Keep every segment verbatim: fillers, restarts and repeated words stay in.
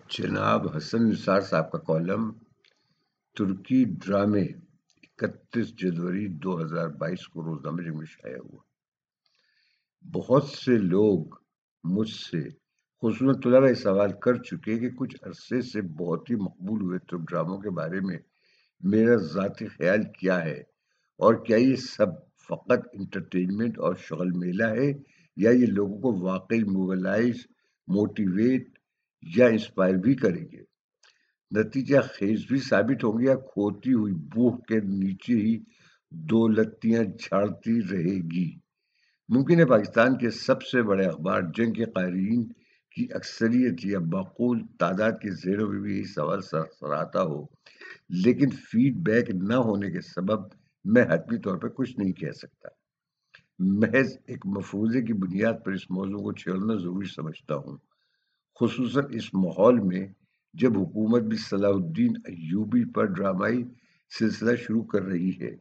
جناب حسن نثار صاحب کا کالم ترکی ڈرامے اکتیس جنوری دو ہزار بائیس کو روزنامہ جنگ میں شائع ہوا۔ بہت سے لوگ مجھ سے خصوصاً طلباء یہ سوال کر چکے کہ کچھ عرصے سے بہت ہی مقبول ہوئے ترک ڈراموں کے بارے میں میرا ذاتی خیال کیا ہے، اور کیا یہ سب فقط انٹرٹینمنٹ اور شغل میلہ ہے، یا یہ لوگوں کو واقعی موبلائز، موٹیویٹ یا انسپائر بھی کریں گے، نتیجہ خیز بھی ثابت ہوں گے، یا کھوتی ہوئی بوہ کے نیچے ہی دولتیاں جھاڑتی رہے گی۔ ممکن ہے پاکستان کے سب سے بڑے اخبار جنگ کے قارئین کی اکثریت یا معقول تعداد کے ذہنوں میں بھی یہی سوال سراہتا ہو، لیکن فیڈ بیک نہ ہونے کے سبب میں حتمی طور پر کچھ نہیں کہہ سکتا۔ محض ایک مفروضے کی بنیاد پر اس موضوع کو چھیڑنا ضروری سمجھتا ہوں، خصوصاً اس ماحول میں جب حکومت بھی صلاح الدین ایوبی پر ڈرامائی سلسلہ شروع کر رہی ہے۔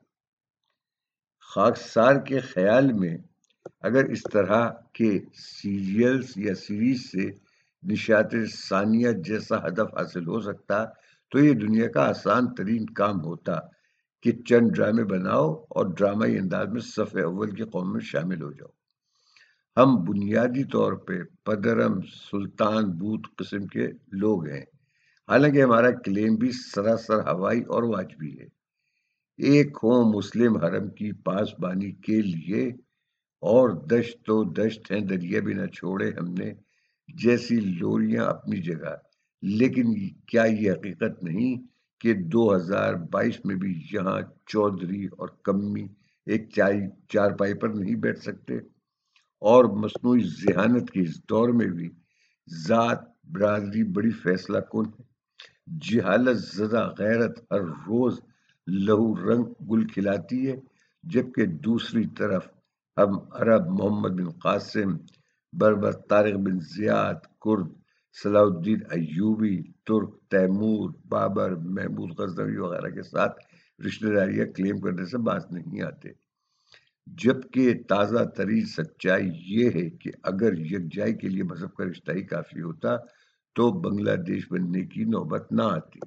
خاکسار کے خیال میں اگر اس طرح کے سیریلز یا سیریز سے نشاط ثانیہ جیسا ہدف حاصل ہو سکتا تو یہ دنیا کا آسان ترین کام ہوتا کہ چند ڈرامے بناؤ اور ڈرامائی انداز میں صف اول کی قوم میں شامل ہو جاؤ۔ ہم بنیادی طور پہ پدرم سلطان بوت قسم کے لوگ ہیں، حالانکہ ہمارا کلیم بھی سراسر ہوائی اور واجبی ہے۔ ایک ہو مسلم حرم کی پاسبانی کے لیے، اور دشت تو دشت ہیں دریا بھی نہ چھوڑے ہم نے جیسی لوریاں اپنی جگہ، لیکن کیا یہ حقیقت نہیں کہ دو ہزار بائیس میں بھی یہاں چودھری اور کمی ایک چارپائی پر نہیں بیٹھ سکتے، اور مصنوعی ذہانت کے اس دور میں بھی ذات برادری بڑی فیصلہ کن ہے۔ جہالت زدہ غیرت ہر روز لہو رنگ گل کھلاتی ہے، جبکہ دوسری طرف ہم عرب محمد بن قاسم، بربر طارق بن زیاد کرد، صلاح الدین ایوبی ترک، تیمور، بابر، محمود غزنوی وغیرہ کے ساتھ رشتہ داریاں کلیم کرنے سے باز نہیں آتے، جبکہ تازہ ترین سچائی یہ ہے کہ اگر یکجائی کے لیے مذہب کا رشتہ ہی کافی ہوتا تو بنگلہ دیش بننے کی نوبت نہ آتی۔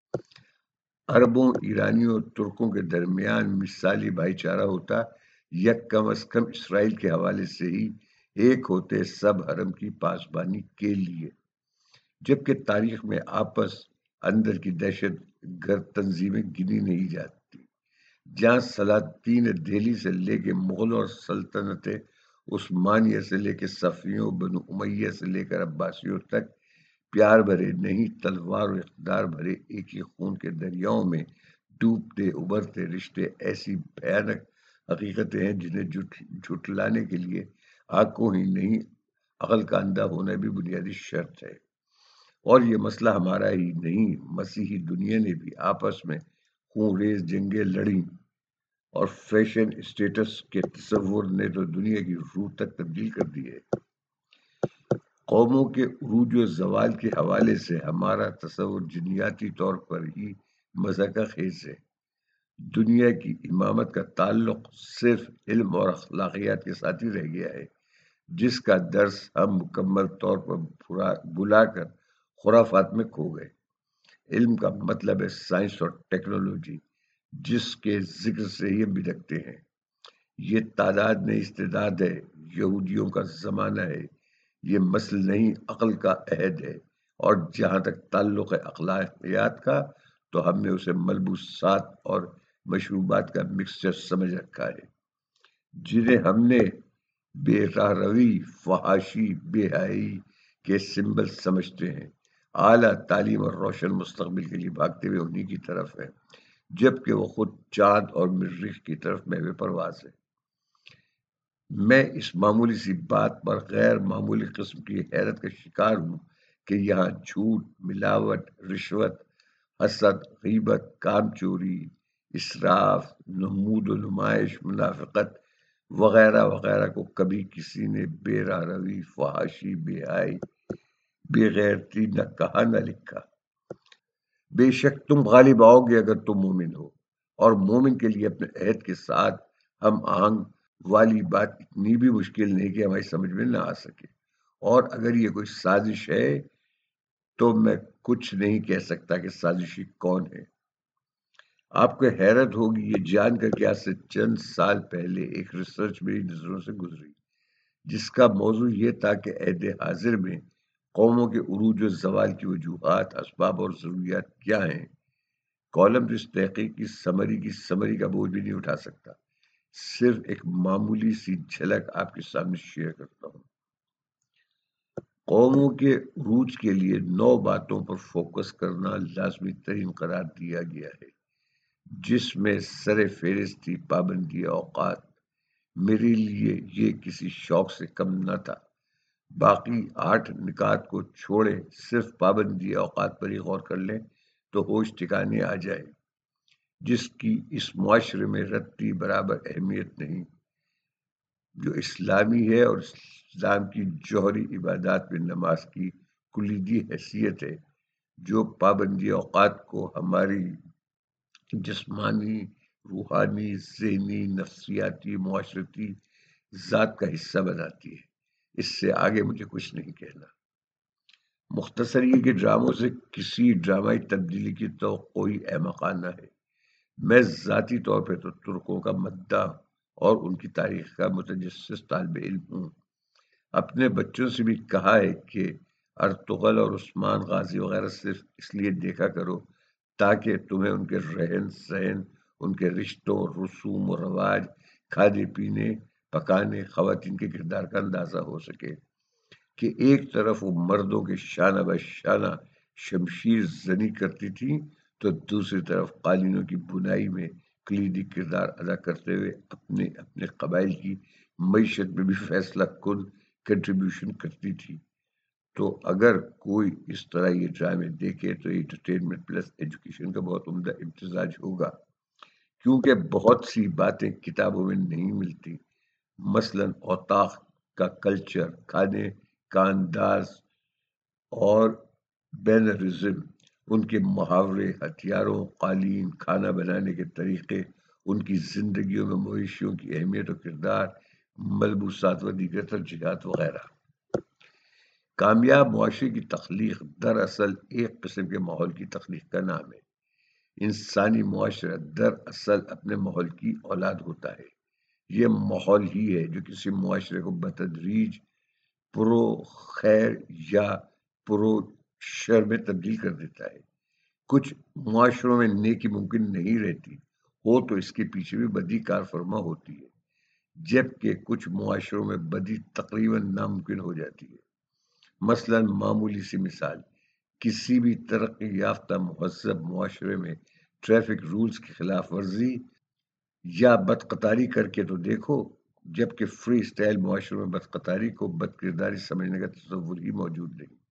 عربوں، ایرانیوں اور ترکوں کے درمیان مثالی بھائی چارہ ہوتا، یا کم از کم اسرائیل کے حوالے سے ہی ایک ہوتے سب حرم کی پاسبانی کے لیے، جبکہ تاریخ میں آپس اندر کی دہشت گرد تنظیمیں گنی نہیں جاتی، جہاں سلاطین دہلی سے لے کے مغل اور سلطنت عثمانیہ سے لے کے صفویوں، بنو امیہ سے لے کر عباسیوں تک پیار بھرے نہیں تلوار و اقتدار بھرے ایک ہی خون کے دریاؤں میں ڈوبتے ابھرتے رشتے ایسی بھیانک حقیقتیں ہیں جنہیں جھٹلانے کے لیے آنکھوں ہی نہیں عقل کا اندھا ہونا بھی بنیادی شرط ہے۔ اور یہ مسئلہ ہمارا ہی نہیں، مسیحی دنیا نے بھی آپس میں خون ریز جنگیں لڑیں، اور فیشن اسٹیٹس کے تصور نے تو دنیا کی روح تک تبدیل کر دی ہے۔ قوموں کے عروج و زوال کے حوالے سے ہمارا تصور جنیاتی طور پر ہی مضحکہ خیز ہے۔ دنیا کی امامت کا تعلق صرف علم اور اخلاقیات کے ساتھ ہی رہ گیا ہے، جس کا درس ہم مکمل طور پر بلا کر خرافات میں کھو گئے۔ علم کا مطلب ہے سائنس اور ٹیکنالوجی، جس کے ذکر سے ہی ہم بھٹکتے ہیں۔ یہ تعداد نہیں استعداد ہے، یہودیوں کا زمانہ ہے، یہ مسل نہیں عقل کا عہد ہے، اور جہاں تک تعلق ہے اخلاقیات کا تو ہم نے اسے ملبوسات اور مشروبات کا مکسچر سمجھ رکھا ہے، جنہیں ہم نے بے راہ روی، فحاشی، بے حیائی کے سمبل سمجھتے ہیں۔ اعلیٰ تعلیم اور روشن مستقبل کے لیے بھاگتے ہوئے انہی کی طرف ہے، جبکہ وہ خود چاند اور مریخ کی طرف محو پرواز ہے۔ میں اس معمولی سی بات پر غیر معمولی قسم کی حیرت کا شکار ہوں کہ یہاں جھوٹ، ملاوٹ، رشوت، حسد، غیبت، کام چوری، اسراف، نمود و نمائش، منافقت وغیرہ وغیرہ کو کبھی کسی نے بے راہ روی، فحاشی، بے حیائی، بے غیرتی نہ کہا نہ لکھا۔ بے شک تم غالب آؤ گے اگر تم مومن ہو، اور مومن کے لیے اپنے عہد کے ساتھ ہم آہنگ والی بات اتنی بھی مشکل نہیں کہ ہماری سمجھ میں نہ آ سکے، اور اگر یہ کوئی سازش ہے تو میں کچھ نہیں کہہ سکتا کہ سازشی کون ہے۔ آپ کو حیرت ہوگی یہ جان کر کہ آج سے چند سال پہلے ایک ریسرچ میری نظروں سے گزری جس کا موضوع یہ تھا کہ عہد حاضر میں قوموں کے عروج و زوال کی وجوہات، اسباب اور ضروریات کیا ہیں۔ کالم جو اس تحقیق کی سمری کی سمری کا بوجھ بھی نہیں اٹھا سکتا، صرف ایک معمولی سی جھلک آپ کے سامنے شیئر کرتا ہوں۔ قوموں کے عروج کے لیے نو باتوں پر فوکس کرنا لازمی ترین قرار دیا گیا ہے، جس میں سر فہرست تھی پابندی اوقات۔ میرے لیے یہ کسی شوق سے کم نہ تھا۔ باقی آٹھ نکات کو چھوڑے صرف پابندی اوقات پر ہی غور کر لیں تو ہوش ٹھکانے آ جائے، جس کی اس معاشرے میں رتی برابر اہمیت نہیں۔ جو اسلامی ہے اور اسلام کی جوہری عبادات میں نماز کی کلیدی حیثیت ہے، جو پابندی اوقات کو ہماری جسمانی، روحانی، ذہنی، نفسیاتی، معاشرتی ذات کا حصہ بناتی ہے۔ اس سے آگے مجھے کچھ نہیں کہنا۔ مختصر یہ کہ ڈراموں سے کسی ڈرامائی تبدیلی کی توقع احمقانہ ہے۔ میں ذاتی طور پہ تو ترکوں کا مداح اور ان کی تاریخ کا متجسس طالب علم ہوں۔ اپنے بچوں سے بھی کہا ہے کہ ارطغرل اور عثمان غازی وغیرہ صرف اس لیے دیکھا کرو تاکہ تمہیں ان کے رہن سہن، ان کے رشتوں، رسوم و رواج، کھانے پینے، پکانے، خواتین کے کردار کا اندازہ ہو سکے کہ ایک طرف وہ مردوں کے شانہ بہ شانہ شمشیر زنی کرتی تھی تو دوسری طرف قالینوں کی بنائی میں کلیدی کردار ادا کرتے ہوئے اپنے اپنے قبائل کی معیشت میں بھی فیصلہ کن کنٹریبیوشن کرتی تھی۔ تو اگر کوئی اس طرح یہ ڈرامے دیکھے تو انٹرٹینمنٹ پلس ایجوکیشن کا بہت عمدہ امتزاج ہوگا، کیونکہ بہت سی باتیں کتابوں میں نہیں ملتی، مثلاً اوطاق کا کلچر، کھانے کا انداز اور بینرزم، ان کے محاورے، ہتھیاروں، قالین، کھانا بنانے کے طریقے، ان کی زندگیوں میں مویشیوں کی اہمیت و کردار، ملبوسات و دیگر ترجیحات وغیرہ۔ کامیاب معاشرے کی تخلیق دراصل ایک قسم کے ماحول کی تخلیق کا نام ہے۔ انسانی معاشرہ دراصل اپنے ماحول کی اولاد ہوتا ہے۔ یہ ماحول ہی ہے جو کسی معاشرے کو بتدریج پرو خیر یا پرو شر میں تبدیل کر دیتا ہے۔ کچھ معاشروں میں نیکی ممکن نہیں رہتی، ہو تو اس کے پیچھے بھی بدی کار فرما ہوتی ہے، جبکہ کچھ معاشروں میں بدی تقریباً ناممکن ہو جاتی ہے۔ مثلاً معمولی سی مثال، کسی بھی ترقی یافتہ مہذب معاشرے میں ٹریفک رولز کی خلاف ورزی یا بدقطاری کر کے تو دیکھو، جبکہ فری اسٹائل معاشروں میں بدقطاری کو بد کرداری سمجھنے کا تصور ہی موجود نہیں۔